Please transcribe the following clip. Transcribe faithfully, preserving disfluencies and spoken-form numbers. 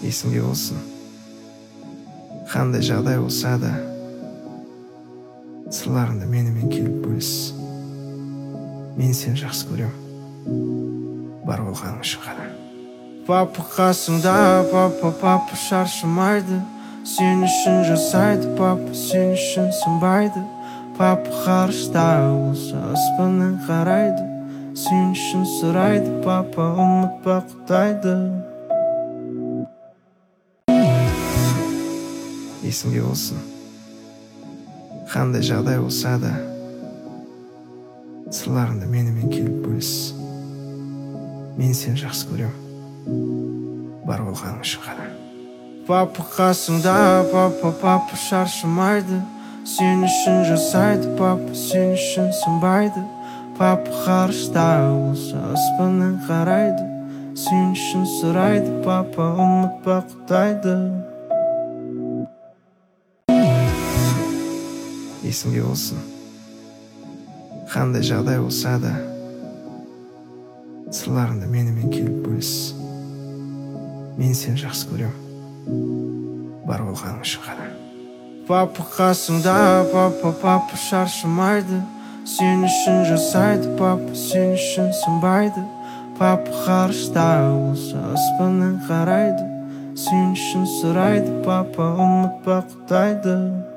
есіңде болсын, қандай жағдай болса да сырларыңды менімен келіп бөліс. Мен сені жақсы көрем, бар болғаның үшін ғана. Папа қасыңда, папа, папа шаршамайды, сен үшін жасайды, папа сен үшін сынбайды. Папа ғарышта болса аспаннан қарайды, сен үшін сұрайды, папа ұмытпа Құдайды. Есіңде болсын, қандай жағдай болса да сырларыңды менімен келіп бөліс. Мен сені жақсы көрем, бар болғаның үшін ғана. Папа қасыңда, папа, папа шаршамайды, сен үшін жасайды, папа сен үшін сынбайды. Папа ғарышта болса аспаннан қарайды, сен үшін сұрайды, папа ұмытпа Құдайды. Есіңде болсын, қандай жағдай болса да сырларыңды менімен келіп бөліс. Мен сені жақсы көрем, бар болғаның үшін ғана. Папа қасыңда, папа, папа шаршамайды, сен үшін жасайды, папа сен үшін сынбайды. Папа ғарышта болса аспаннан қарайды, сен үшін сұрайды, папа ұмытпа Құдайды.